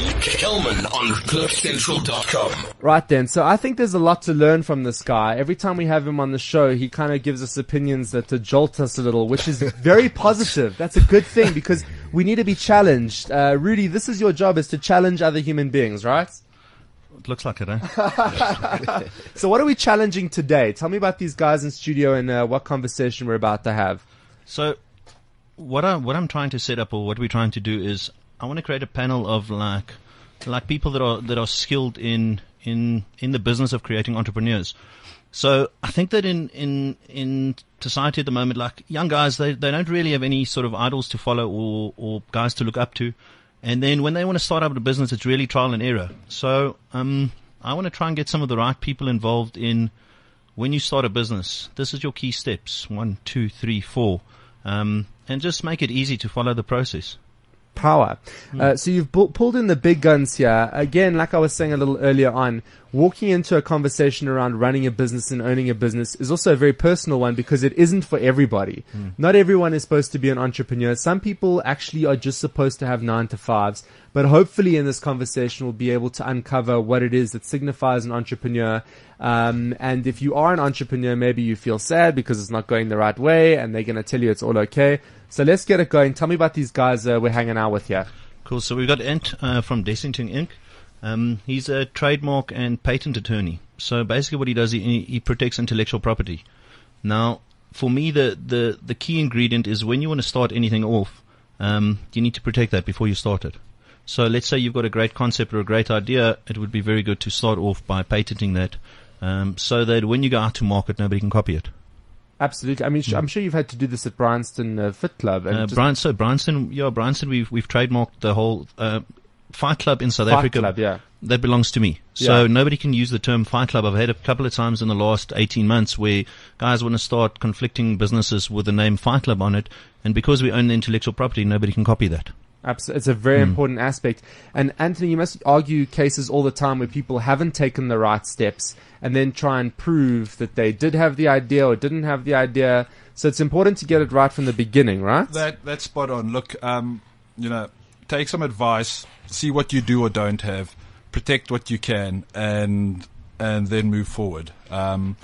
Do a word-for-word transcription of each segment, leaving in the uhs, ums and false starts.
Kelman on cliff central dot com. Right then, so I think there's a lot to learn from this guy. Every time we have him on the show, he kind of gives us opinions that to jolt us a little, which is very positive. That's a good thing because we need to be challenged. Uh, Rudy, this is your job, is to challenge other human beings, right? It looks like it, eh? So what are we challenging today? Tell me about these guys in studio and uh, what conversation we're about to have. So what, I, what I'm trying to set up, or what we're trying to do, is I want to create a panel of like like people that are that are skilled in in in the business of creating entrepreneurs. So I think that in in in society at the moment, like young guys, they they don't really have any sort of idols to follow or or guys to look up to. And then when they want to start up a business, it's really trial and error. So um, I want to try and get some of the right people involved in when you start a business. This is your key steps: one, two, three, four, um, and just make it easy to follow the process. Power. Mm. Uh, so you've bu- pulled in the big guns here. Again, like I was saying a little earlier on, walking into a conversation around running a business and owning a business is also a very personal one because it isn't for everybody. Mm. Not everyone is supposed to be an entrepreneur. Some people actually are just supposed to have nine to fives. But hopefully in this conversation, we'll be able to uncover what it is that signifies an entrepreneur. Um, and if you are an entrepreneur, maybe you feel sad because it's not going the right way and they're going to tell you it's all okay. So let's get it going. Tell me about these guys uh, we're hanging out with here. Cool. So we've got Ant uh, from Dessington Incorporated. Um, he's a trademark and patent attorney. So basically what he does, he, he protects intellectual property. Now, for me, the, the, the key ingredient is when you want to start anything off, um, you need to protect that before you start it. So let's say you've got a great concept or a great idea. It would be very good to start off by patenting that um, so that when you go out to market, nobody can copy it. Absolutely. I mean, sh- I'm sure you've had to do this at Bryanston uh, Fit Club. And uh, Brian, so Bryanston, yeah, Bryanston, we've we've trademarked the whole uh, Fight Club in South Fight Africa. Club, yeah. That belongs to me. So Yeah. nobody can use the term Fight Club. I've had a couple of times in the last eighteen months where guys want to start conflicting businesses with the name Fight Club on it, and because we own the intellectual property, nobody can copy that. Absolutely. It's a very Mm. important aspect. And Anthony, you must argue cases all the time where people haven't taken the right steps and then try and prove that they did have the idea or didn't have the idea. So it's important to get it right from the beginning, right? That that's spot on. Look, um, you know, take some advice, see what you do or don't have, protect what you can, and and then move forward. Um,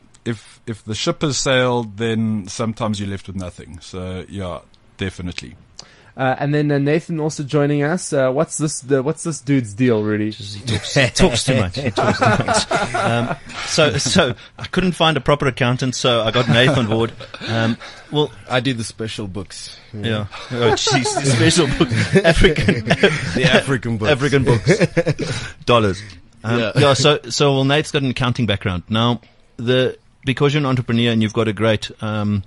if if the ship has sailed, then sometimes you're left with nothing. So yeah, definitely. Uh, and then uh, Nathan also joining us. Uh, what's this? The, what's this dude's deal, really? Just, he talks, he talks too much. He talks too much. Um, so, so I couldn't find a proper accountant, so I got Nathan on board. Um, well, I do the special books. yeah. Oh, jeez, the special book, African, The African books. African books, dollars. Um, Yeah. yeah. So, so well, Nate's got an accounting background. Now, the because you're an entrepreneur and you've got a great um,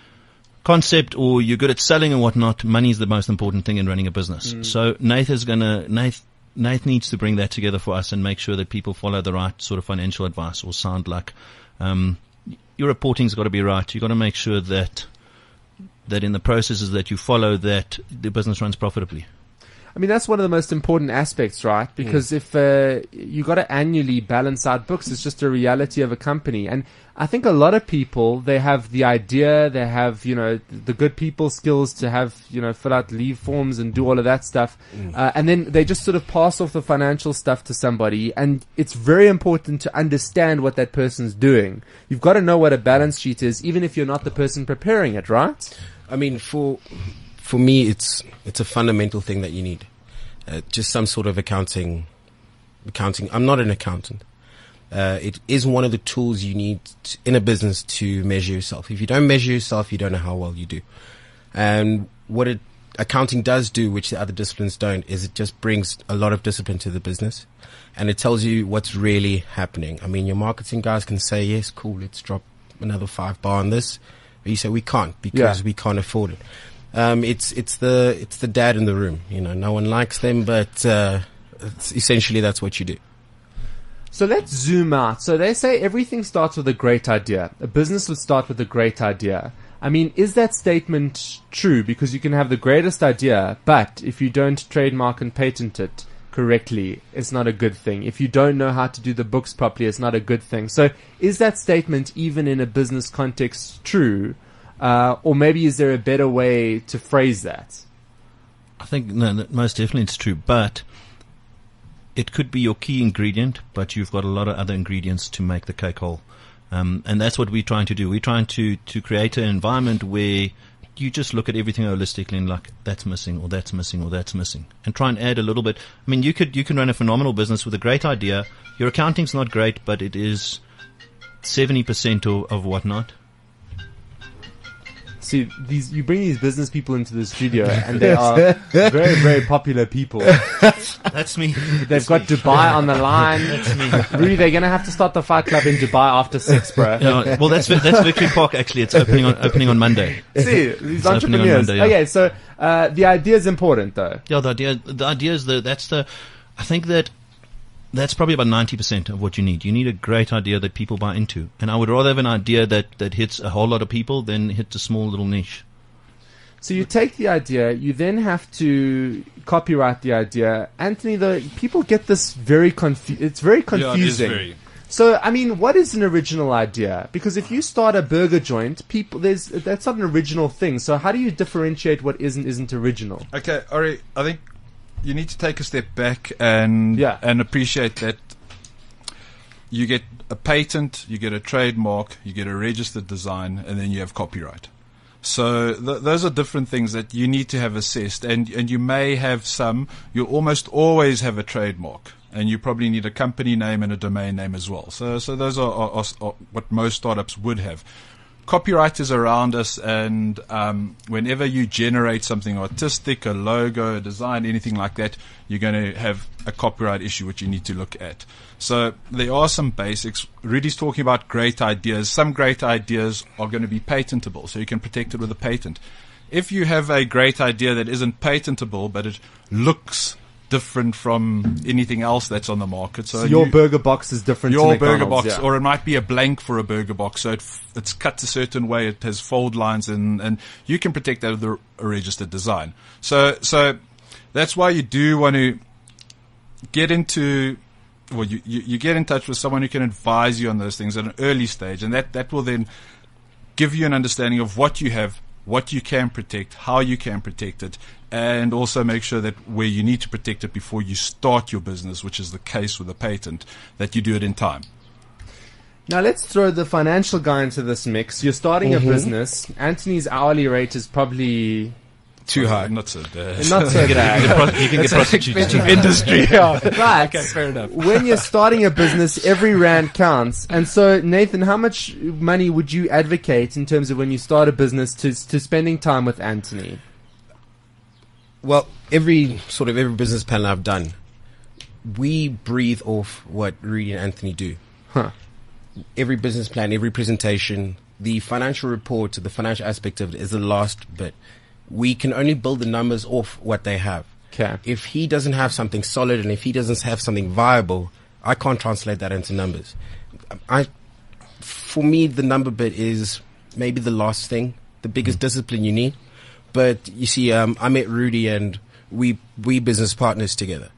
concept, or you're good at selling and whatnot, money is the most important thing in running a business. Mm. So Nath is gonna Nath Nath needs to bring that together for us and make sure that people follow the right sort of financial advice or sound like um, your reporting's got to be right. You've got to make sure that that in the processes that you follow, that the business runs profitably. I mean, that's one of the most important aspects, right? Because if uh, you got to annually balance out books, it's just a reality of a company. And I think a lot of people, they have the idea, they have, you know, the good people skills to have, you know, fill out leave forms and do all of that stuff. Uh, and then they just sort of pass off the financial stuff to somebody. And it's very important to understand what that person's doing. You've got to know what a balance sheet is, even if you're not the person preparing it, right? I mean, for for me, it's it's a fundamental thing that you need. Uh, just some sort of accounting. Accounting. I'm not an accountant. Uh, it is one of the tools you need t- in a business to measure yourself. If you don't measure yourself, you don't know how well you do. And what it, accounting does do, which the other disciplines don't, is it just brings a lot of discipline to the business. And it tells you what's really happening. I mean, your marketing guys can say, yes, cool, let's drop another five bar on this. But you say, we can't because Yeah. we can't afford it. Um, it's, it's the, it's the dad in the room. You know, no one likes them, but, uh, it's essentially that's what you do. So let's zoom out. So they say everything starts with a great idea. A business would start with a great idea. I mean, is that statement true? Because you can have the greatest idea, but if you don't trademark and patent it correctly, it's not a good thing. If you don't know how to do the books properly, it's not a good thing. So is that statement, even in a business context, true? Uh, or maybe is there a better way to phrase that? I think no, no, most definitely it's true, but it could be your key ingredient, but you've got a lot of other ingredients to make the cake whole. Um, and that's what we're trying to do. We're trying to, to create an environment where you just look at everything holistically and like, that's missing, or that's missing, or that's missing. And try and add a little bit. I mean, you could, you can run a phenomenal business with a great idea. Your accounting's not great, but it is seventy percent of, of whatnot. See, these you bring these business people into the studio, and they are very, very popular people. That's me. They've That's got me. Dubai on the line. That's me. Rudy, they're gonna have to start the Fight Club in Dubai after six, bro. Yeah, well, that's that's Victory Park. Actually, it's opening on opening on Monday. See, these It's opening on entrepreneurs. Monday, yeah. Okay, so uh, the idea is important, though. Yeah, the idea the idea is that that's the. I think that that's probably about ninety percent of what you need. You need a great idea that people buy into, and I would rather have an idea that that hits a whole lot of people than hits a small little niche. So you take the idea, you then have to copyright the idea. Anthony, though, people get this very confu- It's very Yeah, it is confusing. very. So, I mean, what is an original idea? Because if you start a burger joint, people, there's that's not an original thing. So how do you differentiate what is and isn't original? Okay, Ori, I think you need to take a step back and Yeah. and appreciate that you get a patent, you get a trademark, you get a registered design, and then you have copyright. So th- those are different things that you need to have assessed, and and you may have some. You'll almost always have a trademark, and you probably need a company name and a domain name as well. So so those are, are, are, are what most startups would have. Copyright is around us, and um, whenever you generate something artistic, a logo, a design, anything like that, you're going to have a copyright issue which you need to look at. So there are some basics. Rudy's talking about great ideas. Some great ideas are going to be patentable, so you can protect it with a patent. If you have a great idea that isn't patentable, but it looks different from anything else that's on the market, so, So your you- burger box is different your to burger McDonald's, box, yeah. or it might be a blank for a burger box, so it f- it's cut a certain way, it has fold lines, and, and you can protect that with a, a registered design. So so that's why you do want to get into, well, you, you, you get in touch with someone who can advise you on those things at an early stage, and that, that will then give you an understanding of what you have, what you can protect, how you can protect it, and also make sure that where you need to protect it before you start your business, which is the case with a patent, that you do it in time. Now let's throw the financial guy into this mix. You're starting Mm-hmm. a business. Anthony's hourly rate is probably Too high. Not so bad. not so bad. You can get prostitutes. Industry. But fair enough. when you're starting a business, every rand counts. And so, Nathan, how much money would you advocate in terms of when you start a business to to spending time with Anthony? Well, every sort of every business plan I've done, we breathe off what Rudy and Anthony do. Huh. Every business plan, every presentation, the financial report, the financial aspect of it is the last bit. We can only build the numbers off what they have. Okay. If he doesn't have something solid and if he doesn't have something viable, I can't translate that into numbers. I, for me, the number bit is maybe the last thing, the biggest discipline you need. But you see, um, I met Rudy and we we business partners together.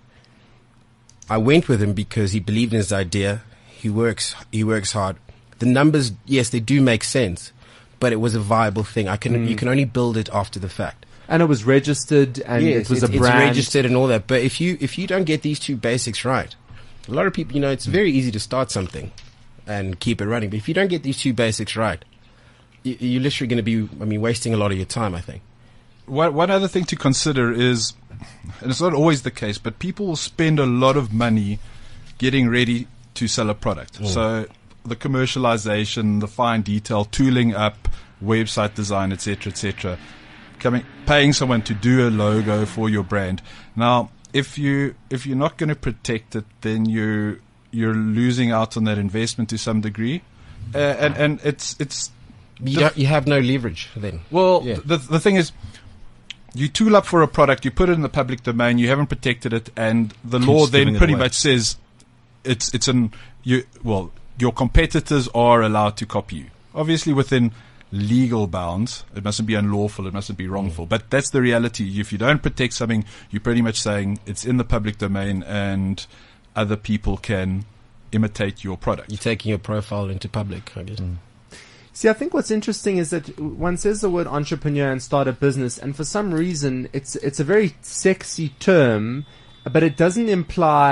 I went with him because he believed in his idea. He works he works hard. The numbers, yes, they do make sense, but it was a viable thing. I can you can only build it after the fact. And it was registered, and Yes, it was it's, a brand. it's registered and all that. But if you if you don't get these two basics right, a lot of people, you know, it's very easy to start something and keep it running. But if you don't get these two basics right, you, you're literally going to be, I mean, wasting a lot of your time, I think. One, one other thing to consider is, and it's not always the case, but people will spend a lot of money getting ready to sell a product. So the commercialization, the fine detail, tooling up, website design, et cetera, et cetera. Coming, paying someone to do a logo for your brand. Now, if you if you're not going to protect it, then you you're losing out on that investment to some degree, uh, and and it's it's You, The- don't, you have no leverage then. well, Yeah. the the thing is, you tool up for a product, you put it in the public domain, you haven't protected it, and the law Keeps giving then it pretty away. much says it's it's an you well your competitors are allowed to copy you, obviously within legal bounds. It mustn't be unlawful, it mustn't be wrongful, but that's the reality. If you don't protect something, you're pretty much saying it's in the public domain and other people can imitate your product. You're taking your profile into public, I guess. See, I think what's interesting is that one says the word entrepreneur and start a business, and for some reason, it's it's a very sexy term, but it doesn't imply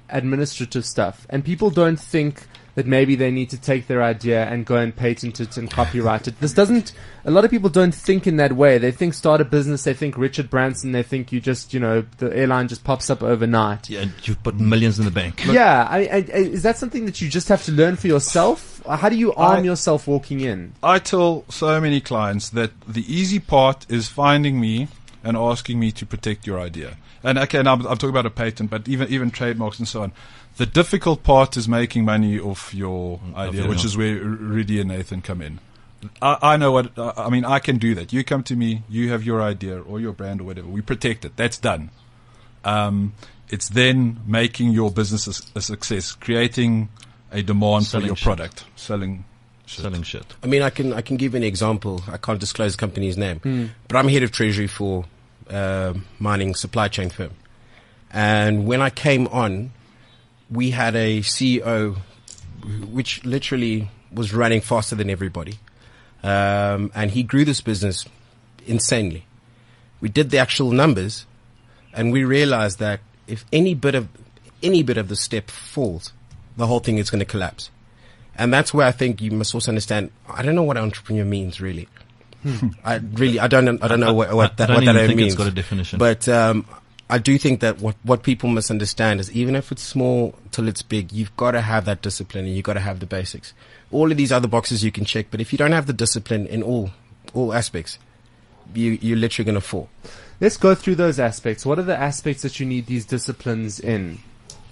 administrative stuff, and people don't think that maybe they need to take their idea and go and patent it and copyright it. This doesn't, a lot of people don't think in that way. They think start a business, they think Richard Branson, they think you just, you know, the airline just pops up overnight. Yeah, and you've put millions in the bank. Yeah, I, I, I, is that something that you just have to learn for yourself? How do you arm I- yourself walking in? I tell so many clients that the easy part is finding me and asking me to protect your idea. And okay, now I'm, I'm talking about a patent, but even even trademarks and so on. The difficult part is making money off your idea, your which own. is where Rudy and Nathan come in. I, I know what I I mean. I can do that. You come to me, you have your idea or your brand or whatever. We protect it. That's done. Um, it's then making your business a, a success, creating a demand Selling for your shit. product, selling. Shit. Selling shit. I mean, I can I can give an example. I can't disclose the company's name, but I'm head of treasury for a mining supply chain firm. And when I came on, we had a C E O which literally was running faster than everybody, um, and he grew this business insanely. We did the actual numbers, and we realized that if any bit of any bit of the step falls, the whole thing is going to collapse. And that's where I think you must also understand. I don't know what entrepreneur means really. I really, I don't, I don't know what, what I that, don't what even that think means. it's got a definition. But um, I do think that what what people must understand is even if it's small till it's big, you've got to have that discipline and you've got to have the basics. All of these other boxes you can check, but if you don't have the discipline in all all aspects, you you're literally going to fall. Let's go through those aspects. What are the aspects that you need these disciplines in?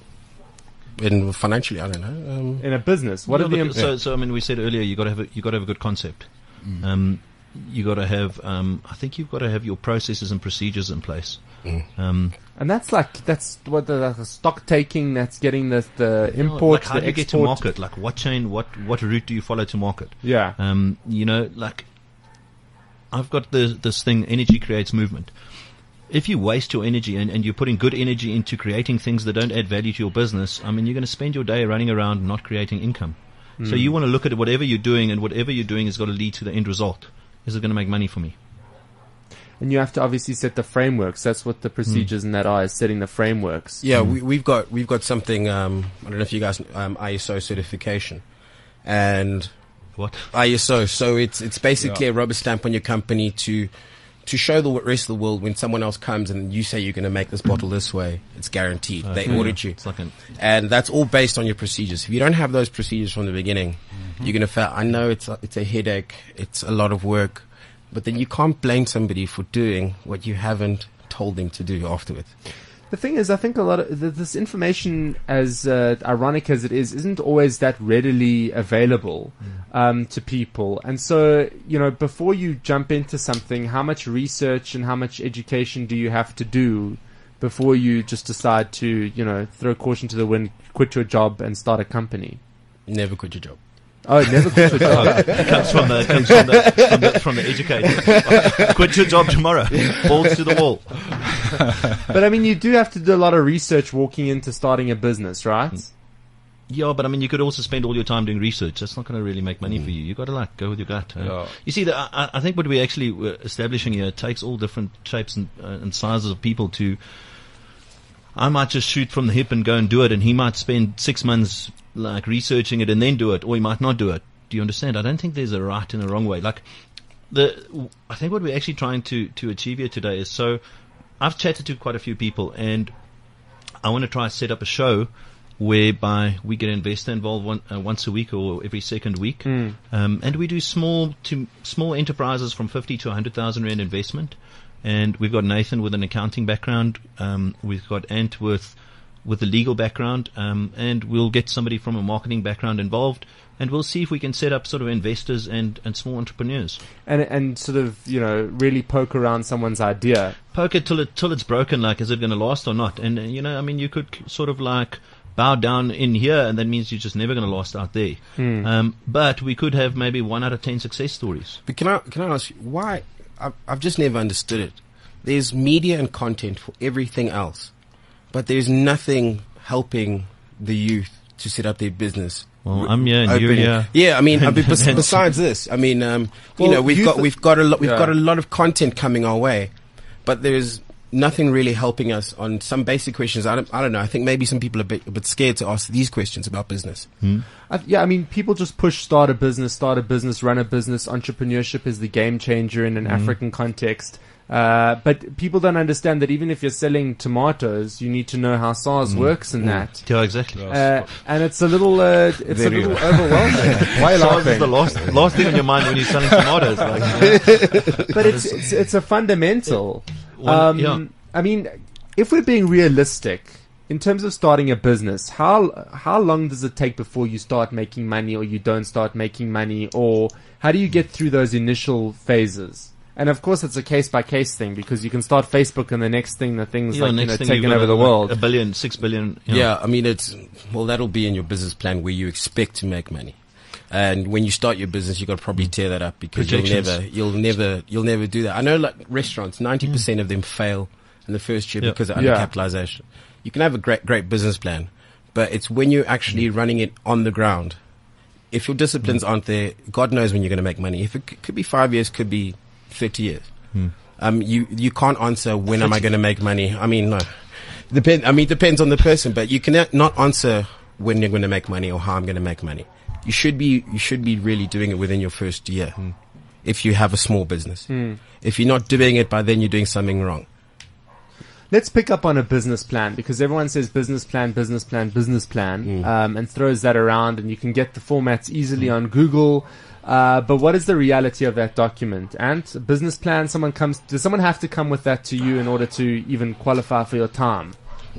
And financially, I don't know. Um, In a business, what No, are the look, imp- so, so I mean, we said earlier you got to have a, you got to have a good concept. Um, you got to have. Um, I think you've got to have your processes and procedures in place. Um, and that's like that's what the, like the stock taking. That's getting the the you know, import, like how the do you get to export. market? Like what chain? What what route do you follow to market? Yeah, Um, you know, like I've got the, this thing, energy creates movement. If you waste your energy and, and you're putting good energy into creating things that don't add value to your business, I mean, you're going to spend your day running around not creating income. So you want to look at whatever you're doing, and whatever you're doing has got to lead to the end result. Is it going to make money for me? and you have to obviously set the frameworks. That's what the procedures in that are: is setting the frameworks. yeah, we, we've got we've got something. Um, I don't know if you guys um, I S O certification, and What? I S O. So it's it's basically Yeah. a rubber stamp on your company to to show the rest of the world when someone else comes and you say you're going to make this bottle this way, it's guaranteed. They Okay. audit you. It's like an, And that's all based on your procedures. If you don't have those procedures from the beginning, Mm-hmm. you're going to fail. I know it's a, it's a headache. It's a lot of work. But then you can't blame somebody for doing what you haven't told them to do afterwards. The thing is, I think a lot of th- this information, as uh, ironic as it is, isn't always that readily available um, to people. And so, you know, before you jump into something, how much research and how much education do you have to do before you just decide to, you know, throw caution to the wind, quit your job, and start a company? Never quit your job. Oh, never quit your job. it comes from the comes from the from the, from the educator. Quit your job tomorrow. Balls to the wall. But I mean, you do have to do a lot of research walking into starting a business, right? Yeah, but I mean, you could also spend all your time doing research. That's not going to really make money for you. You got to like go with your gut. uh. Yeah. You see, the, I, I think what we actually were establishing here takes all different shapes and, uh, and sizes of people to. I might just shoot from the hip and go and do it, and he might spend six months like researching it and then do it, or he might not do it. Do you understand? I don't think there's a right and a wrong way. Like the, I think what we're actually trying to to achieve here today is so. I've chatted to quite a few people, and I want to try to set up a show whereby we get an investor involved one, uh, once a week or every second week, um, and we do small to small enterprises from fifty to a hundred thousand rand investment. And we've got Nathan with an accounting background. Um, we've got Ant with with a legal background, um, and we'll get somebody from a marketing background involved, and we'll see if we can set up sort of investors and, and small entrepreneurs. And and sort of, you know, really poke around someone's idea. Poke it till it till it's broken. Like, is it going to last or not? And uh, you know, I mean, you could sort of like bow down in here, and that means you're just never going to last out there. Um, but we could have maybe one out of ten success stories. But can I can I ask you why? I've, I've just never understood it. There's media and content for everything else, but there's nothing helping the youth to set up their business. Well, I'm here and you're Opening- here. Yeah, I mean, I mean bes- And- besides this, I mean, um, you Well, know, we've youth- got we've got a lot we've Yeah. got a lot of content coming our way, but there's nothing really helping us on some basic questions. I don't, I don't know. I think maybe some people are a bit, a bit scared to ask these questions about business. Hmm. I, yeah, I mean, people just push start a business, start a business, run a business. Entrepreneurship is the game changer in an Mm-hmm. African context. Uh, but people don't understand that even if you're selling tomatoes, you need to know how SARS Mm. works and that. Yeah, exactly. Uh, and it's a little, uh, it's a Very little well. overwhelming. Why are you SARS is laughing? the last, last thing on your mind when you're selling tomatoes. Like, you know. But it's, it's it's a fundamental. One- Um, yeah. I mean, if we're being realistic in terms of starting a business, how how long does it take before you start making money, or you don't start making money, or how do you get through those initial phases? And of course, it's a case by case thing, because you can start Facebook, and the next thing, the thing's Yeah, like you next know thing taking you've got over the like world. A billion, six billion. You know. Yeah, I mean, it's, well, that'll be in your business plan where you expect to make money. And when you start your business, you've got to probably tear that up, because you'll Projections. never, you'll never, you'll never do that. I know, like restaurants, ninety percent of them fail in the first year Yeah. because of Yeah. undercapitalization. You can have a great, great business plan, but it's when you're actually running it on the ground. If your disciplines aren't there, God knows when you're going to make money. If it c- could be five years, could be thirty years. Um, you, you can't answer when am I going to make money. I mean, no. Depend, I mean, it depends on the person, but you cannot not answer when you're going to make money or how I'm going to make money. You should be, you should be really doing it within your first year. If you have a small business. If you're not doing it by then, you're doing something wrong. Let's pick up on a business plan, because everyone says business plan, business plan, business plan, um, and throws that around, and you can get the formats easily on Google. Uh, but what is the reality of that document? And a business plan, someone comes, does someone have to come with that to you in order to even qualify for your time?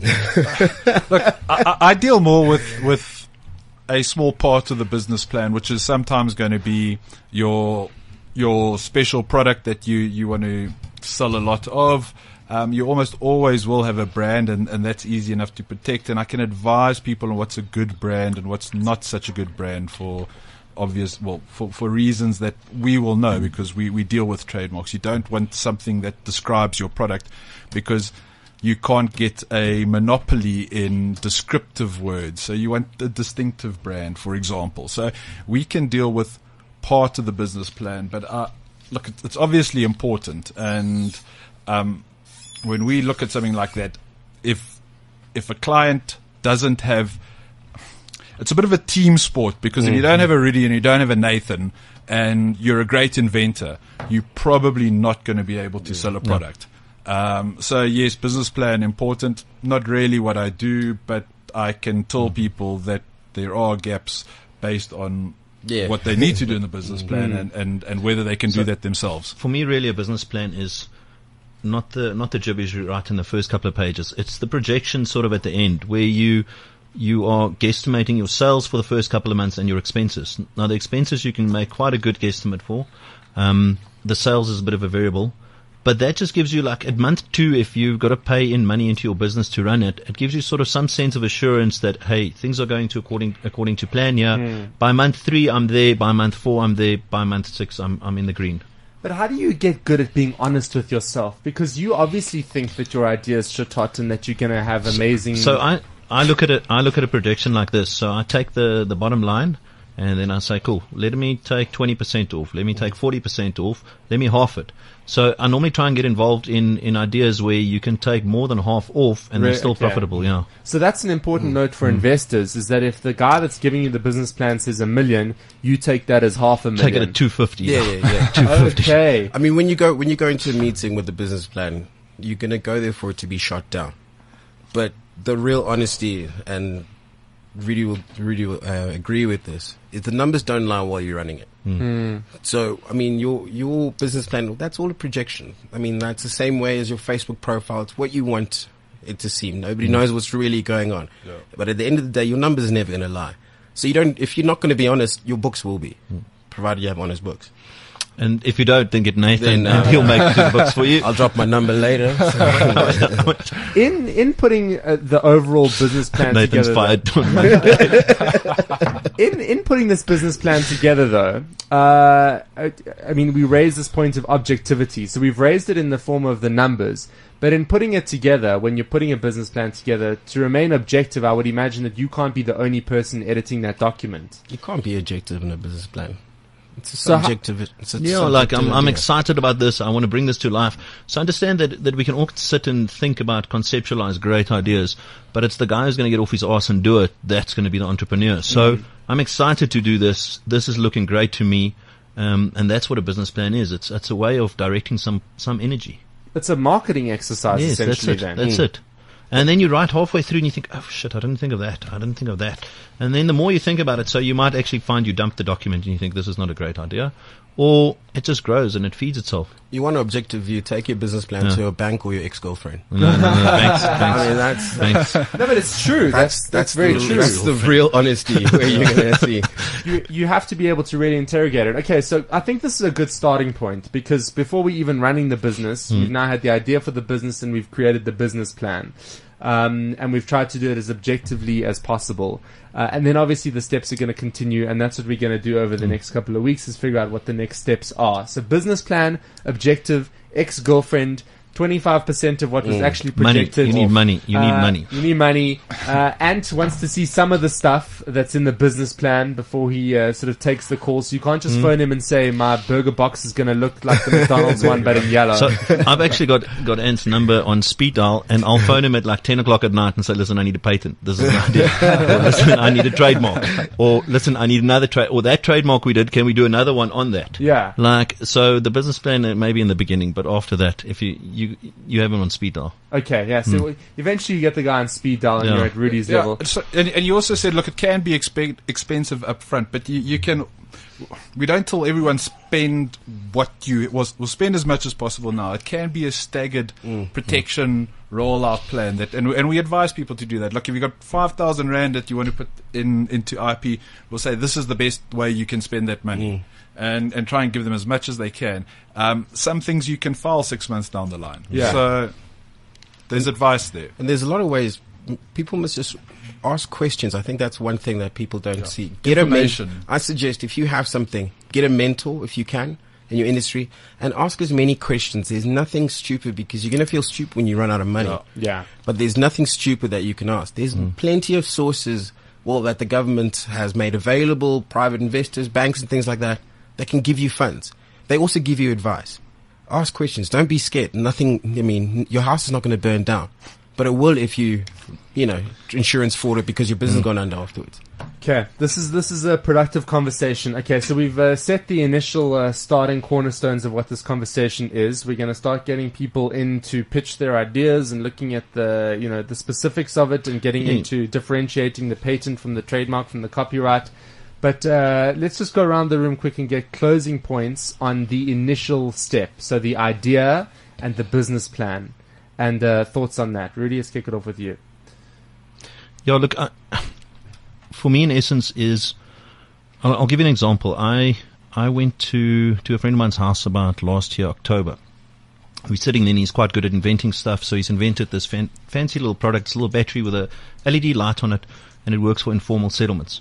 I, I I deal more with with a small part of the business plan, which is sometimes going to be your your special product that you, you want to sell a lot of. Um, you almost always will have a brand, and, and that's easy enough to protect. And I can advise people on what's a good brand and what's not such a good brand for obvious, well, for, for reasons that we will know, because we, we deal with trademarks. You don't want something that describes your product, because you can't get a monopoly in descriptive words. So you want a distinctive brand, for example. So we can deal with part of the business plan, but uh, look, it's obviously important. And um, when we look at something like that, if if a client doesn't have, it's a bit of a team sport, because if you don't have a Rudy and you don't have a Nathan and you're a great inventor, you're probably not going to be able to sell a product. Um, so yes, business plan important. Not really what I do, but I can tell people that there are gaps based on Yeah. what they need to do in the business plan, and, and, and whether they can do that themselves. For me, really, a business plan is not the not the gibberish you write in the first couple of pages. It's the projection sort of at the end, where you you are guesstimating your sales for the first couple of months and your expenses. Now, the expenses you can make quite a good guesstimate for. Um, the sales is a bit of a variable. But that just gives you, like, at month two, if you've got to pay in money into your business to run it, it gives you sort of some sense of assurance that, hey, things are going to according according to plan here. Mm. By month three, I'm there. By month four, I'm there. By month six, I'm I'm in the green. But how do you get good at being honest with yourself? Because you obviously think that your idea is shit hot and that you're going to have amazing... So I, I look at it. I look at a projection like this. So I take the, the bottom line, and then I say, cool, let me take twenty percent off. Let me take forty percent off. Let me half it. So I normally try and get involved in, in ideas where you can take more than half off and Re- they're still okay. profitable. Yeah. So that's an important note for investors, is that if the guy that's giving you the business plan says a million, you take that as half a million. Take it at two fifty. Yeah, yeah, yeah. two fifty. Okay. I mean, when you go when you go into a meeting with the business plan, you're going to go there for it to be shot down. But the real honesty, and Rudy will Rudy will uh, agree with this, is the numbers don't lie while you're running it. Mm. So, I mean, your your business plan, that's all a projection. I mean, that's the same way as your Facebook profile. It's what you want it to seem. Nobody knows what's really going on. Yeah. But at the end of the day, your numbers are never going to lie. So you don't. If you're not going to be honest, your books will be, provided you have honest books. And if you don't, then get Nathan, Then, uh, and he'll make the books for you. I'll drop my number later. In in putting uh, the overall business plan Nathan's together, fired. in in putting this business plan together, though, uh, I, I mean, we raise this point of objectivity. So we've raised it in the form of the numbers, but in putting it together, when you're putting a business plan together, to remain objective, I would imagine that you can't be the only person editing that document. You can't be objective in a business plan. It's a So how- subjective. It's a Yeah, like I'm, subjective I'm idea. excited about this. I want to bring this to life. So understand that that we can all sit and think about, conceptualize great ideas, but it's the guy who's going to get off his arse and do it that's going to be the entrepreneur. So Mm. I'm excited to do this. This is looking great to me, um, and that's what a business plan is. It's it's a way of directing some some energy. It's a marketing exercise, Yes, that's essentially. it. Then That's it. And then you write halfway through and you think, oh shit, I didn't think of that. I didn't think of that. And then the more you think about it, so you might actually find you dump the document and you think this is not a great idea. Or it just grows and it feeds itself. You want an objective view, take your business plan Yeah. to your bank or your ex-girlfriend. No, no, no, thanks, I thanks, mean, that's, thanks. No, but it's true. That's that's, very the, true. That's the real honesty where you're going to see. you you have to be able to really interrogate it. Okay, so I think this is a good starting point because before we even running the business, we've now had the idea for the business and we've created the business plan. Um, and we've tried to do it as objectively as possible. Uh, and then obviously the steps are going to continue, and that's what we're going to do over the next couple of weeks is figure out what the next steps are. So business plan, objective, ex-girlfriend, twenty-five percent of what was actually Money. projected. You need money. You need Uh, money. You need money. Uh, Ant wants to see some of the stuff that's in the business plan before he uh, sort of takes the call. So you can't just phone him and say, my burger box is going to look like the McDonald's one, but in yellow. So I've actually got, got Ant's number on speed dial, and I'll phone him at like ten o'clock at night and say, listen, I need a patent. This is an idea. Or listen, I need a trademark. Or listen, I need another trade. Or that trademark we did, can we do another one on that? Yeah. Like, so the business plan uh, maybe in the beginning, but after that, if you, you, you have him on speed dial. Okay, yeah. So eventually you get the guy on speed dial and Yeah. you're at Rudy's Yeah, level. so, and, and you also said, look, it can be expe- expensive up front, but you, you can. We don't tell everyone spend what you was will spend as much as possible now. It can be a staggered protection rollout plan that, and and we advise people to do that. Look, if you got five thousand rand that you want to put in into I P, we'll say this is the best way you can spend that money. And, and try and give them as much as they can. Um, some things you can file six months down the line. Yeah. So there's advice there. And there's a lot of ways. M- People must just ask questions. I think that's one thing that people don't see. Get a Information. mentor. I suggest if you have something, get a mentor if you can in your industry and ask as many questions. There's nothing stupid because you're going to feel stupid when you run out of money. Yeah. Yeah. But there's nothing stupid that you can ask. There's plenty of sources, well, that the government has made available, private investors, banks and things like that, that can give you funds. They also give you advice. Ask questions. Don't be scared. Nothing, I mean, your house is not going to burn down. But it will if you, you know, insurance for it because your business gone under afterwards. Okay, this is this is a productive conversation. Okay, so we've uh, set the initial uh, starting cornerstones of what this conversation is. We're going to start getting people in to pitch their ideas and looking at the you know the specifics of it and getting Mm. into differentiating the patent from the trademark from the copyright. But uh, let's just go around the room quick and get closing points on the initial step. So the idea and the business plan, and uh, thoughts on that. Rudy, let's kick it off with you. Yeah, look, I, for me, in essence, is I'll, I'll give you an example. I I went to to a friend of mine's house about last year, October. We're sitting there, and he's quite good at inventing stuff. So he's invented this fan, fancy little product, it's a little battery with a L E D light on it, and it works for informal settlements.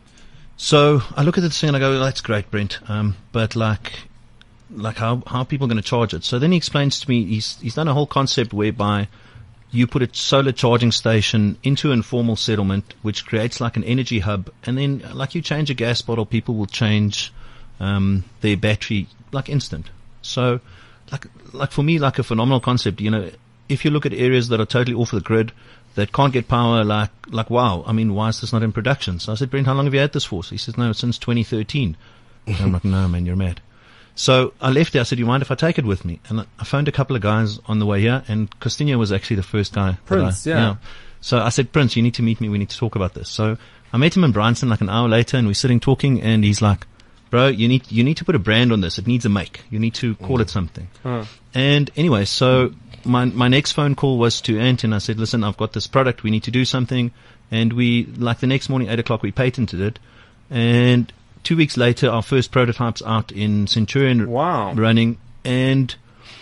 So I look at this thing and I go, "That's great, Brent." Um, but like, like how how are people going to charge it? So then he explains to me he's he's done a whole concept whereby you put a solar charging station into an informal settlement, which creates like an energy hub, and then like you change a gas bottle, people will change um, their battery like instant. So, like like for me, like a phenomenal concept. You know, if you look at areas that are totally off the grid, that can't get power, like like wow, I mean, why is this not in production? So I said, Brent, how long have you had this for? So he says, no, since twenty thirteen. And I'm like, no, man, you're mad. So I left there. I said, do you mind if I take it with me? And I phoned a couple of guys on the way here, and Costinho was actually the first guy. that Prince, I, yeah. So I said, Prince, you need to meet me. We need to talk about this. So I met him in Bryanston like an hour later, and we're sitting talking, and he's like, bro, you need you need to put a brand on this. It needs a make. You need to call it something. Huh. And anyway, so my my next phone call was to Ant, and I said, listen, I've got this product. We need to do something. And we, like the next morning, eight o'clock, we patented it. And two weeks later, our first prototype's out in Centurion Wow. running. And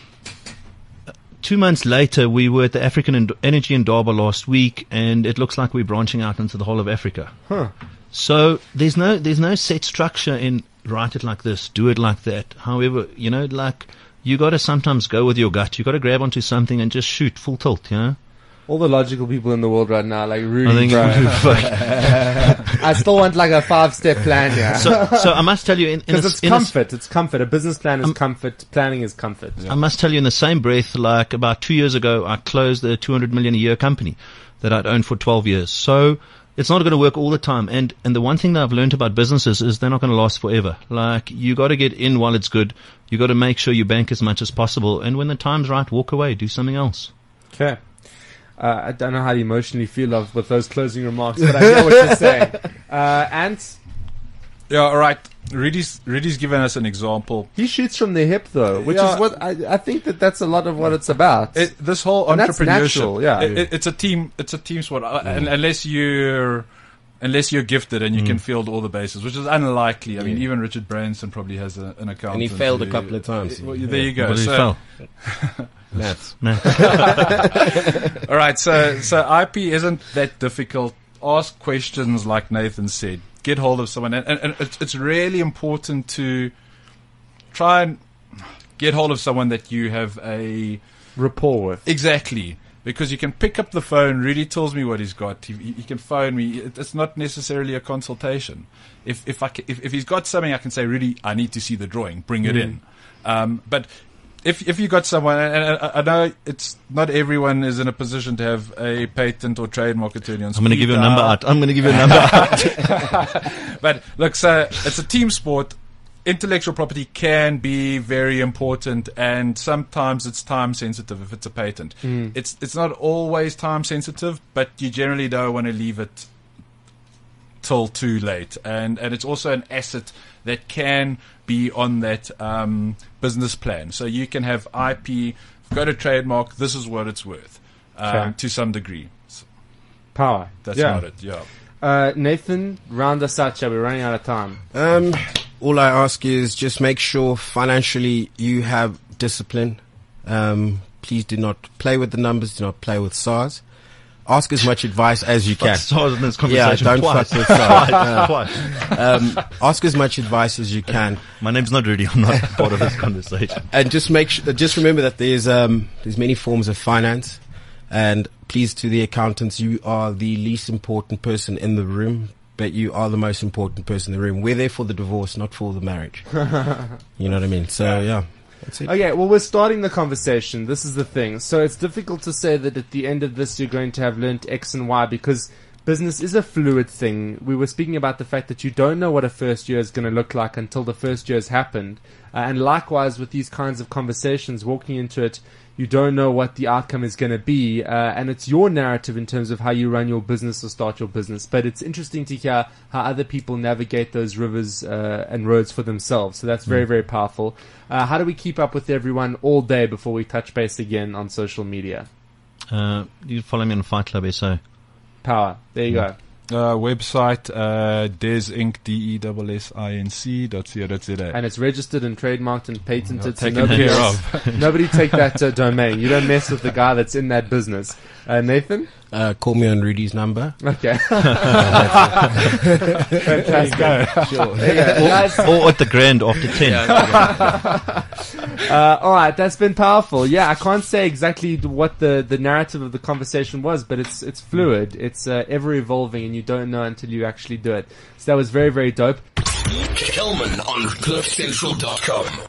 two months later, we were at the African Ind- Energy in Durban last week, and it looks like we're branching out into the whole of Africa. Huh. So there's no there's no set structure in write it like this, do it like that. However, you know, like you got to sometimes go with your gut. You got to grab onto something and just shoot full tilt. You know. All the logical people in the world right now, like Rudy, I think bro. fuck. I still want like a five-step plan here. So, so I must tell you, in, in Because a, it's in a s- comfort. It's comfort. A business plan is Um, comfort. Planning is comfort. I must tell you in the same breath, like about two years ago, I closed a two hundred million a year company that I'd owned for twelve years. So it's not going to work all the time. And, and the one thing that I've learned about businesses is they're not going to last forever. Like, you got to get in while it's good. You got to make sure you bank as much as possible. And when the time's right, walk away, do something else. Okay. Uh, I don't know how you emotionally feel of, with those closing remarks, but I know what you're saying. Uh, Ant, Yeah, all right. Rudy's, Rudy's given us an example. he shoots from the hip though, which Yeah. is what I, I think that that's a lot of what it's about. It, this whole And that's entrepreneurship, natural, yeah. it, it, it's a team. It's a team sport, uh, and unless you're, unless you're gifted and you can field all the bases, which is unlikely. I mean, even Richard Branson probably has a, an account, And he failed a couple of times. Well, there you go. What did So- you fell? Maths. all right, so so I P isn't that difficult. Ask questions, like Nathan said. Get hold of someone, and, and, and it's, it's really important to try and get hold of someone that you have a Rapport with. exactly. Because you can pick up the phone. Rudy tells me what he's got. He, he can phone me. It- It's not necessarily a consultation. If if I ca- if, if he's got something, I can say, Rudy, I need to see the drawing. Bring it in. Um, but if if you got someone, and, and I, I know it's not everyone is in a position to have a patent or trademark attorney on. I'm going to speed give you a dial. number out. I'm going to give you a number out. But look, so it's a team sport. Intellectual property can be very important, and sometimes it's time sensitive if it's a patent. It's it's not always time sensitive, but you generally don't want to leave it till too late. And and it's also an asset that can be on that um, business plan. So you can have I P, go to trademark. This is what it's worth um, Okay. to some degree. So Power. that's yeah. about it. Yeah. Uh, Nathan, round us out, shall we? We're running out of time. Um, all I ask is just make sure financially you have discipline. Um, please do not play with the numbers. Do not play with SARS. Ask as much advice as you can. Stars in this Yeah, conversation don't twice. fuck with SARS. Yeah. Twice. Um, ask as much advice as you can, My name's not Rudy. I'm not part of this conversation. and just make sure, just remember that there's um, there's many forms of finance. And please, to the accountants, you are the least important person in the room, but you are the most important person in the room. We're there for the divorce, not for the marriage. You know what I mean? So yeah, that's it. Okay, well, we're starting the conversation. This is the thing. So it's difficult to say that at the end of this you're going to have learnt X and Y because business is a fluid thing. We were speaking about the fact that you don't know what a first year is going to look like until the first year has happened. Uh, and likewise with these kinds of conversations, walking into it, you don't know what the outcome is going to be, uh, and it's your narrative in terms of how you run your business or start your business. But it's interesting to hear how other people navigate those rivers uh, and roads for themselves. So that's very, very powerful. Uh, how do we keep up with everyone all day before we touch base again on social media? Uh, you can follow me on Fight Club S O. Power. There you go. Uh, website uh, desinc d e s s i n c dot co dot z a. And it's registered and trademarked and patented. So Taken nobody, care else, of. nobody take that uh, domain. You don't mess with the guy that's in that business. Uh, Nathan? Uh, call me on Rudy's number. Okay. Fantastic. Sure. There you go. Guys, Or at the Grand after ten. Uh, all right, that's been powerful. Yeah, I can't say exactly what the, the narrative of the conversation was, but it's it's fluid. It's uh, ever evolving, and you don't know until you actually do it. So that was very, very dope. Kelman on cliff central dot com.